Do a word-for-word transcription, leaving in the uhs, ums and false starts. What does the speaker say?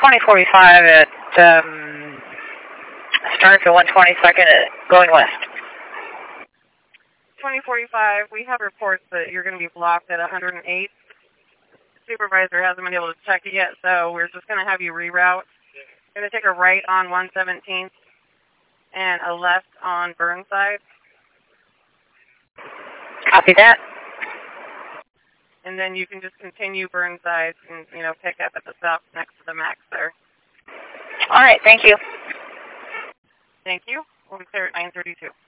twenty forty-five at um, Starkville one twenty-second going west. twenty forty-five, we have reports that you're going to be blocked at one hundred eight. Supervisor hasn't been able to check it yet, so we're just going to have you reroute. You're going to take a right on one seventeenth and a left on Burnside. Copy that. And then you can just continue Burnside and, you know, pick up at the stop next to the Max there. All right, thank you. Thank you. We'll be clear at nine thirty-two.